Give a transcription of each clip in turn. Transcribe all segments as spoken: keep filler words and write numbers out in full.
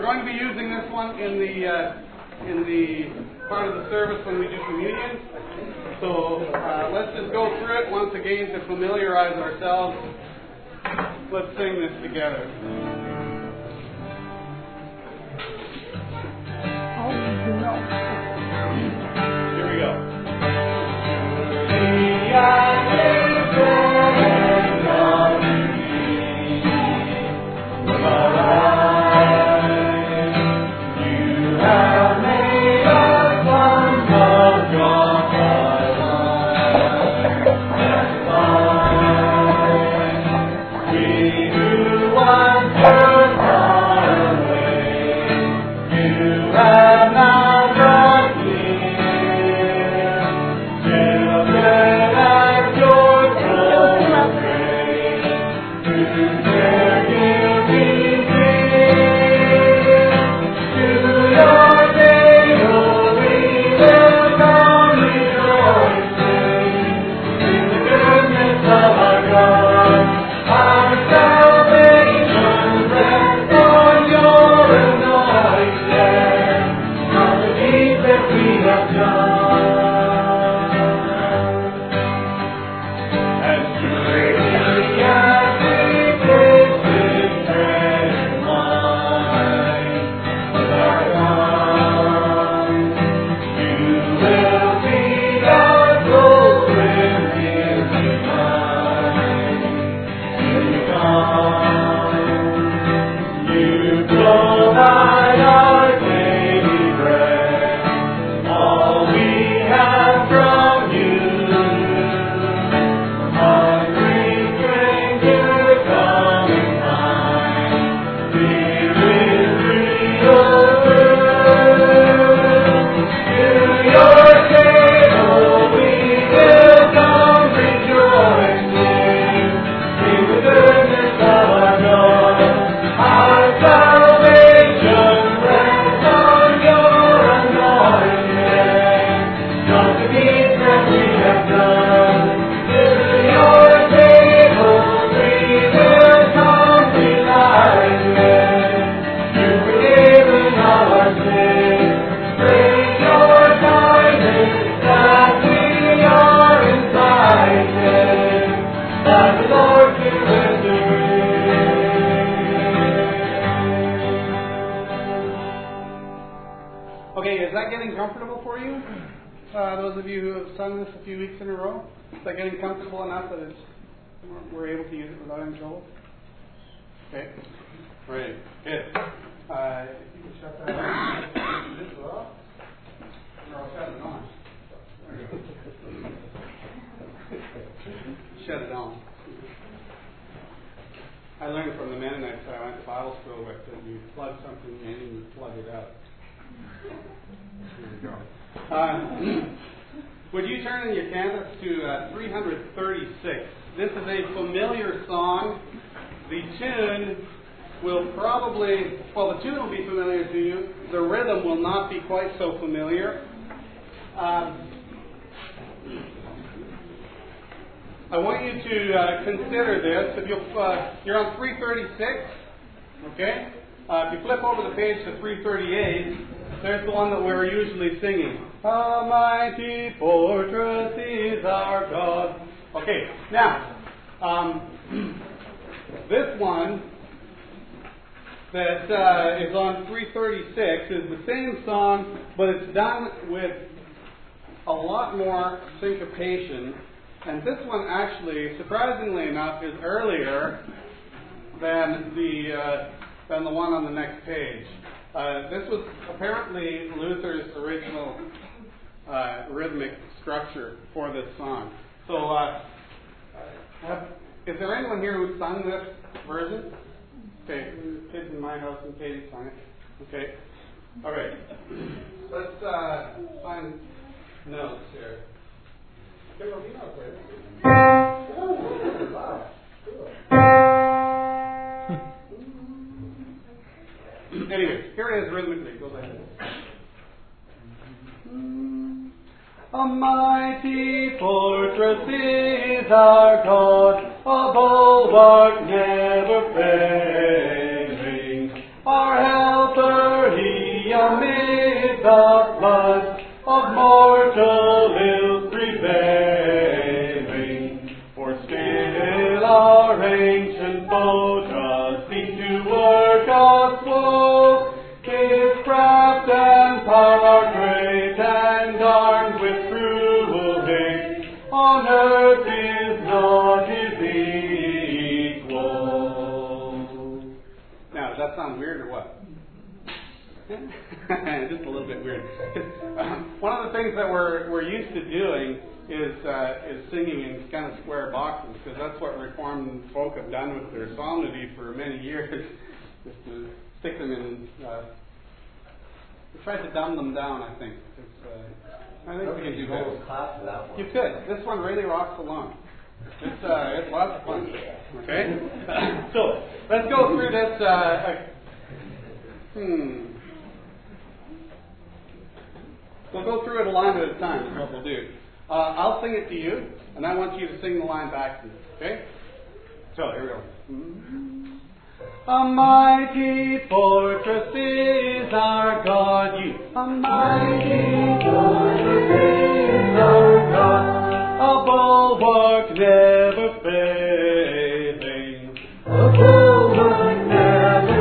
going to be using this one in the uh, in the part of the service when we do communion. So uh, let's just go through it once again to familiarize ourselves. Let's sing this together. Here we go. I want you to uh, consider this. If you'll, uh, you're on three thirty-six, okay? Uh, if you flip over the page to three thirty-eight, there's the one that we're usually singing. A mighty fortress is our God. Okay, now, um, this one that uh, is on three thirty-six is the same song, but it's done with a lot more syncopation. And this one actually, surprisingly enough, is earlier than the uh, than the one on the next page. Uh, this was apparently Luther's original uh, rhythmic structure for this song. So, uh, have, is there anyone here who's sung this version? Okay, kids in my house and Katie sung it. Okay, all right. Let's uh, find notes here. Anyway, here it is rhythmically. It goes like this. A mighty fortress is our God, a bulwark never failing, our helper the blood of mortal ills prevailing. For still our ancient foe does seek to work us woe. His craft and power are great, and armed with cruel hate. On earth is not his equal. Now, does that sound weird or what? Just a little bit weird. Um, one of the things that we're we're used to doing is uh, is singing in kind of square boxes, because that's what Reformed folk have done with their psalmody for many years, just to stick them in. Uh, we tried to dumb them down, I think. Uh, I think we can do better. You could. This one really rocks along. It's uh, it's lots of fun. Okay. So let's go through this. Uh, uh, hmm. We'll go through it a line at a time, is what we'll do. Uh, I'll sing it to you, and I want you to sing the line back to me, okay? So, here we go. A mighty fortress is our God, you. A mighty fortress is our God, a bulwark never failing. A bulwark never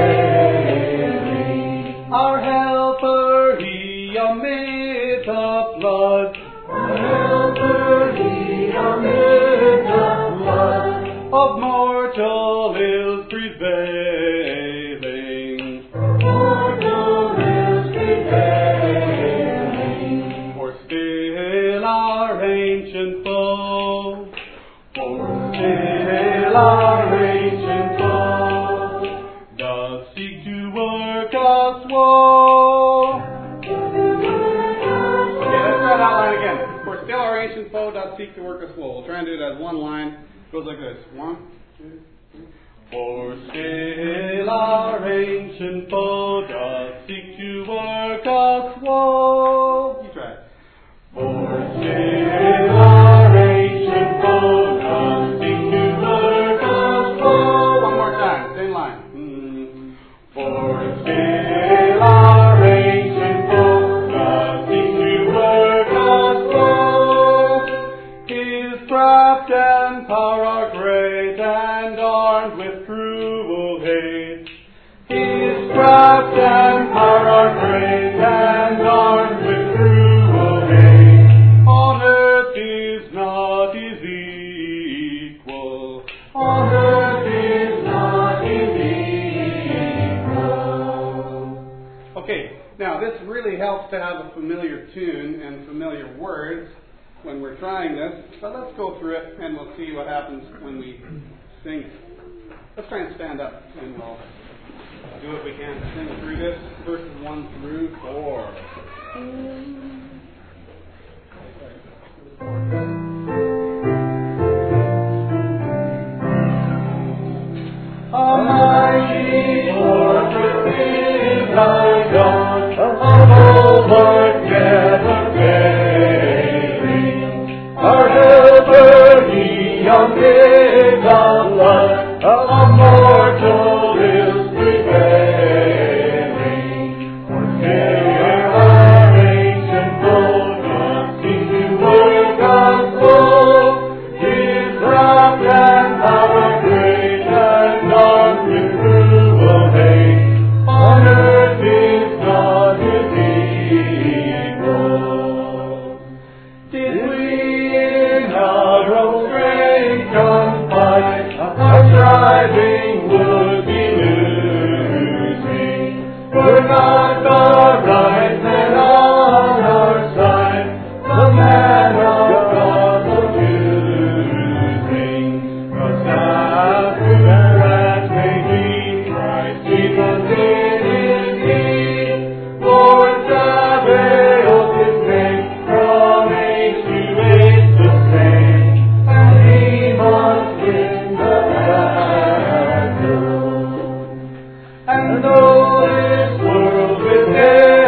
failing. Our helper, he amid the flood. Our helper, he amid the flood of mortal ills prevailing. Mortal ills prevailing. For still our ancient foe, for still our ancient foe, does seek to work us woe. Okay, let's try that line again. For still our ancient foe does seek to work us woe. We'll try and do it as one line. It goes like this. One, two, three. For still our ancient foe does seek to work us woe. You try it. For still our ancient foe does seek to work us woe. One more time. Same line. Mm. For still our ancient foe does seek to work us woe. His craft and power are great, and armed with cruel hate. His craft and power are great, and armed with cruel hate. On earth is not his equal. On earth is not his equal. Okay, now this really helps to have a familiar tune and familiar words when we're trying this, but let's go through it and we'll see what happens when we sing it. Let's try and stand up and we'll do what we can to sing through this, verses one through four. A mighty fortress is our God, a bulwark never failing. Our helper, he amid the flood of mortal ills prevailing. For still our ancient foe does seek to work us woe. His wrath and power great, and armed with cruel hate. On earth is not his equal. Did we in our own strength confide, our striving would be losing. Were not the right man on our side, the man of God was choosing. The staff as may be, Christ Jesus in his need. Lord Sabaoth his name, from age to age the same, and he must win the battle. And though this world with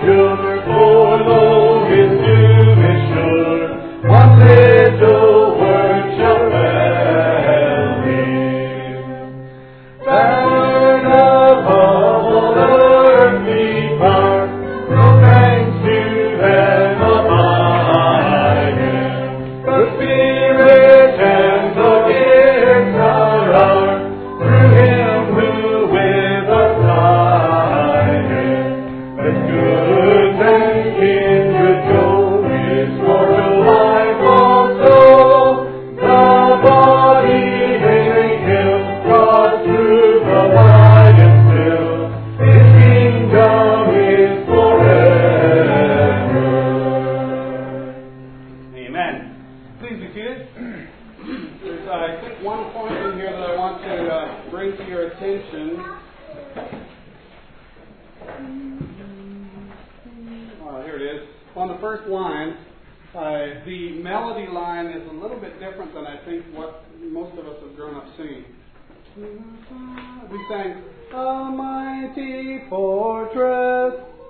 children, for lo, his doom is sure. One little word shall fail him. Backward above all earthly power, no thanks to them abide him. The Spirit and the gifts are ours, through him who with us abideth. Let goods and kindred go, his mortal life also. The body they may kill, God through the lion still. His kingdom is forever. Amen. Please be seated. There's, uh, I think, one point in here that I want to uh, bring to your attention. Uh, here it is. On the first line, uh, the melody line is a little bit different than I think what most of us have grown up singing. We sang, "A mighty fortress,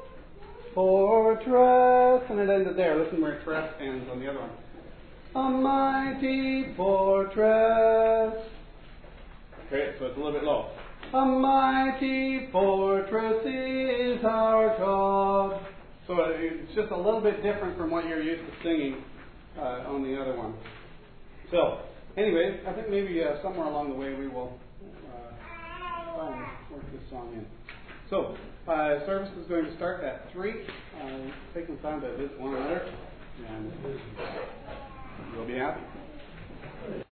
fortress," and it ended there. Listen where "tress" ends on the other one. A mighty fortress. Okay, so it's a little bit low. A mighty fortress is our God. So it's just a little bit different from what you're used to singing uh, on the other one. So, anyway, I think maybe uh, somewhere along the way we will uh, try and work this song in. So, uh, service is going to start at three. Uh, take some time to visit one another, and you'll be happy.